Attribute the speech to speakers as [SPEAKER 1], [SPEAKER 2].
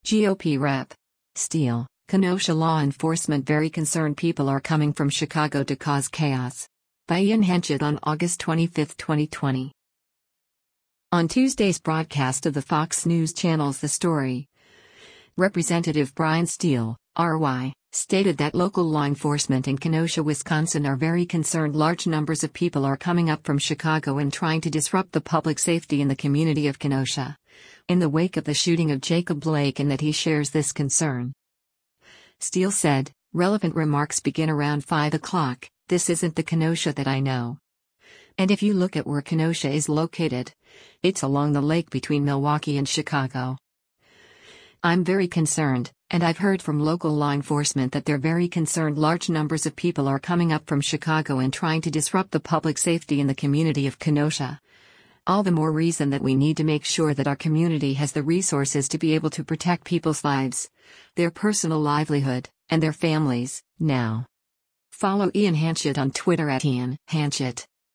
[SPEAKER 1] GOP Rep. Steele, Kenosha law enforcement very concerned people are coming from Chicago to cause chaos. By Ian Henchett on August 25, 2020. On Tuesday's broadcast of the Fox News Channel's The Story, Representative Brian Steele, RY, stated that local law enforcement in Kenosha, Wisconsin are very concerned large numbers of people are coming up from Chicago and trying to disrupt the public safety in the community of Kenosha, in the wake of the shooting of Jacob Blake, and that he shares this concern. Steele said, relevant remarks begin around 5 o'clock, this isn't the Kenosha that I know. And if you look at where Kenosha is located, it's along the lake between Milwaukee and Chicago. I'm very concerned, and I've heard from local law enforcement that they're very concerned large numbers of people are coming up from Chicago and trying to disrupt the public safety in the community of Kenosha. All the more reason that we need to make sure that our community has the resources to be able to protect people's lives, their personal livelihood, and their families, now. Follow Ian Henchett on Twitter at Ian Henchett.